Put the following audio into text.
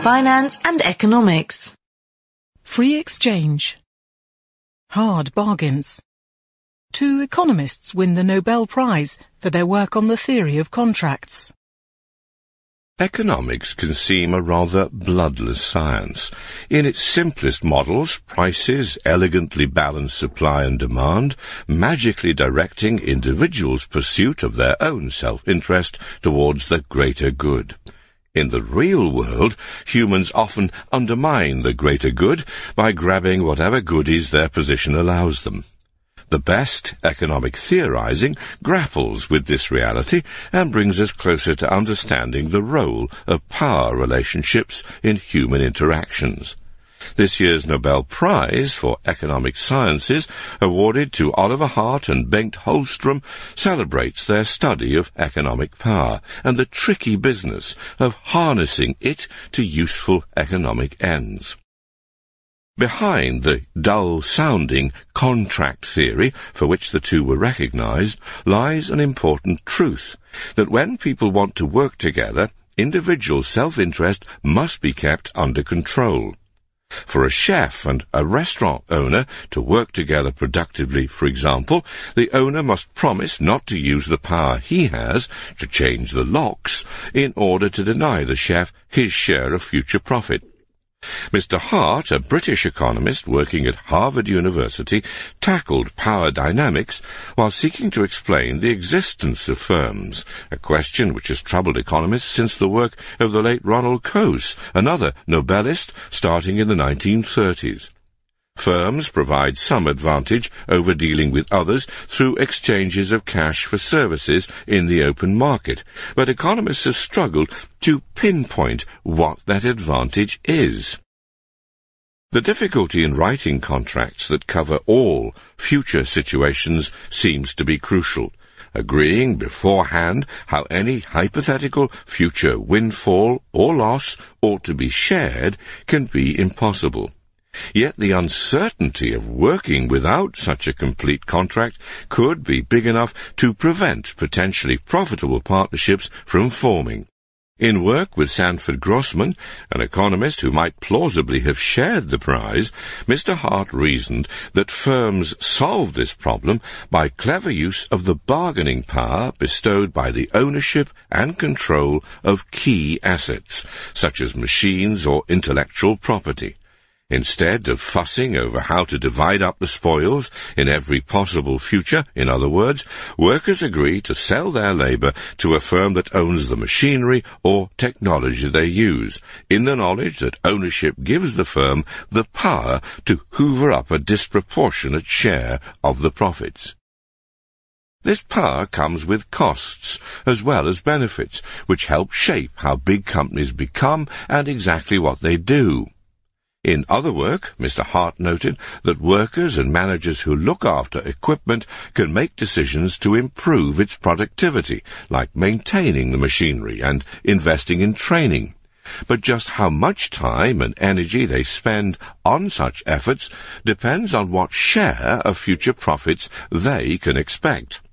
finance and economics. Free exchange. Hard bargains. 2 economists win the Nobel Prize for their work on the theory of contracts. Economics can seem a rather bloodless science. In its simplest models, prices elegantly balance supply and demand, magically directing individuals' pursuit of their own self-interest towards the greater good. In the real world, humans often undermine the greater good by grabbing whatever goodies their position allows them. The best economic theorizing grapples with this reality and brings us closer to understanding the role of power relationships in human interactions. This year's Nobel Prize for Economic Sciences, awarded to Oliver Hart and Bengt Holmström, celebrates their study of economic power and the tricky business of harnessing it to useful economic ends. Behind the dull-sounding contract theory for which the two were recognized lies an important truth, that when people want to work together, individual self-interest must be kept under control. For a chef and a restaurant owner to work together productively, for example, the owner must promise not to use the power he has to change the locks in order to deny the chef his share of future profit. Mr. Hart, a British economist working at Harvard University, tackled power dynamics while seeking to explain the existence of firms, a question which has troubled economists since the work of the late Ronald Coase, another Nobelist, starting in the 1930s. Firms provide some advantage over dealing with others through exchanges of cash for services in the open market, but economists have struggled to pinpoint what that advantage is. The difficulty in writing contracts that cover all future situations seems to be crucial. Agreeing beforehand how any hypothetical future windfall or loss ought to be shared can be impossible. Yet the uncertainty of working without such a complete contract could be big enough to prevent potentially profitable partnerships from forming. In work with Sanford Grossman, an economist who might plausibly have shared the prize, Mr. Hart reasoned that firms solve this problem by clever use of the bargaining power bestowed by the ownership and control of key assets, such as machines or intellectual property. Instead of fussing over how to divide up the spoils in every possible future, in other words, workers agree to sell their labor to a firm that owns the machinery or technology they use, in the knowledge that ownership gives the firm the power to hoover up a disproportionate share of the profits. This power comes with costs as well as benefits, which help shape how big companies become and exactly what they do. In other work, Mr. Hart noted that workers and managers who look after equipment can make decisions to improve its productivity, like maintaining the machinery and investing in training. But just how much time and energy they spend on such efforts depends on what share of future profits they can expect.